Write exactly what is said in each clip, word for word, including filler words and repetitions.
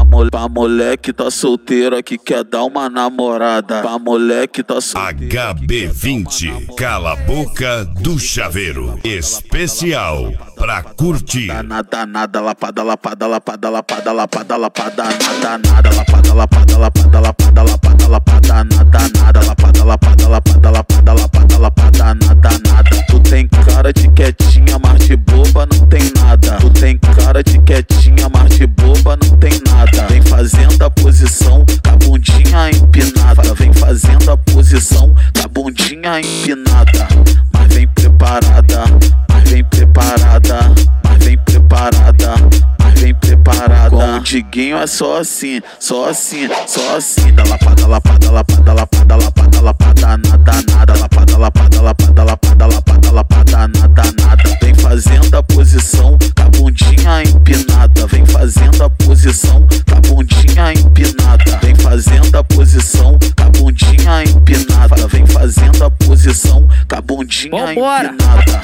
mole, pra moleque tá solteira que quer dar uma namorada. Pra moleque tá solteira. H B vinte, Cala a Boca do Chaveiro. Especial pra curtir. Nada, nada, lapada, lapada, lapada, lapada, lapada, lapada, nada, nada, lapada, lapada, lapada, lapada, lapada, lapada, nada, nada, lapada, lapada, lapada, lapada, lapada, lapada, nada, nada. Tu tem cara de quietinha, mas de boba não tem nada. Tu tem cara de quietinha, mas de boba não tem nada. Vem fazendo a posição com a bundinha empinada. Vem fazendo a posição com a bundinha empinada. Mas vem preparada, mas vem preparada, mas vem preparada, mas vem preparada. Com o Diguinho é só assim, só assim, só assim. Da lapada, lapada, lapada, lapada, lapada, lapada, nada, nada. Lapada, lapada, lapada, lapada, lapada, lapada, nada, nada. Vem fazendo a posição com a bundinha empinada. Vem fazendo a posição com a bundinha empinada. Vem fazendo a posição com a bundinha empinada. Vem fazendo a posição com a bundinha Vambora. empinada.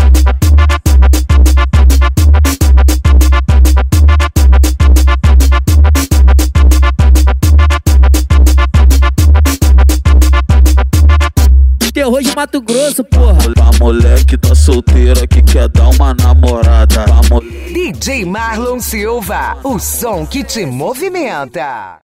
Terror de Mato Grosso, porra. Pra moleque tá solteira que quer dar uma namorada. D J Marlon Silva, o som que te movimenta.